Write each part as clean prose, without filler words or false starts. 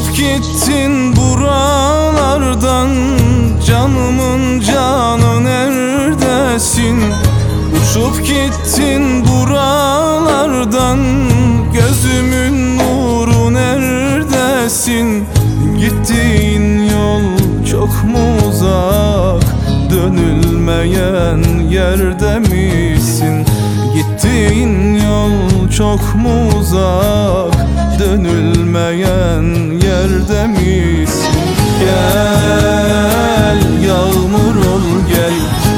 Uçup gittin buralardan, canımın canı neredesin? Uçup gittin buralardan, gözümün nuru neredesin? Gittiğin yol çok mu uzak, dönülmeyen yerde misin? Gittiğin yol çok mu uzak, dönülmeyen yerde misin? Gel yağmur ol gel,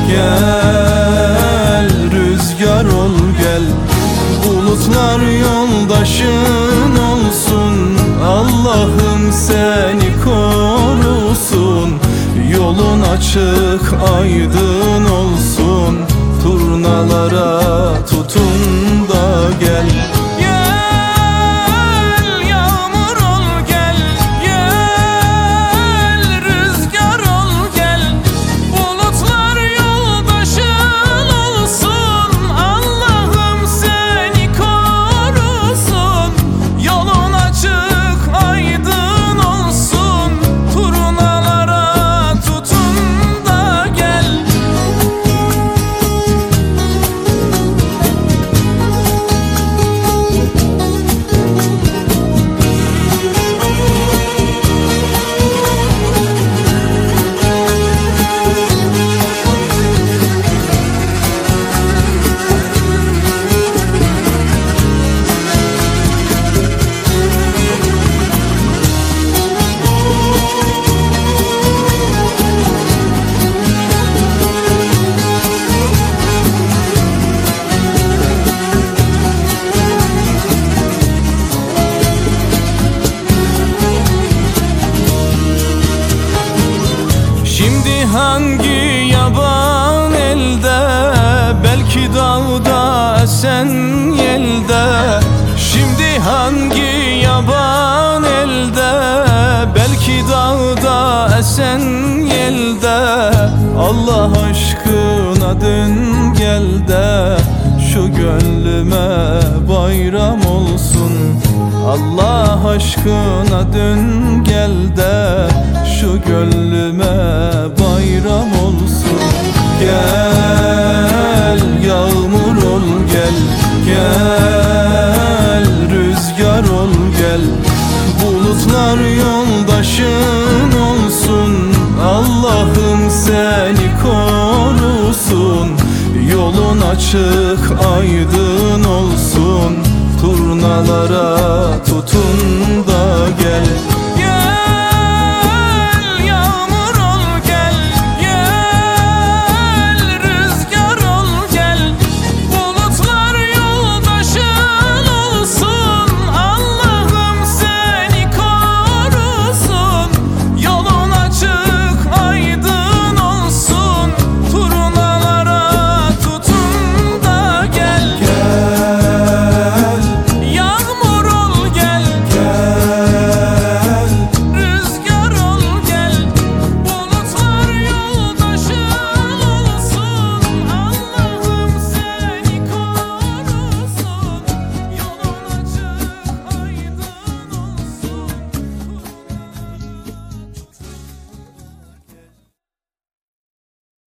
gel rüzgar ol gel. Bulutlar yoldaşın olsun, Allah'ım seni korusun. Yolun açık aydın olsun, turnalara tutun da gel. Hangi yaban elde, belki dağda esen yelde. Şimdi hangi yaban elde, belki dağda esen yelde. Allah aşkına dön gel de şu gönlüme bayram olsun. Allah aşkına dön gel de şu gönlüme bayram olsun. Gel yağmur ol gel, gel rüzgar ol gel. Bulutlar yoldaşın olsun, Allah'ım seni korusun. Yolun açık aydın olsun, turnalara tutun da gel.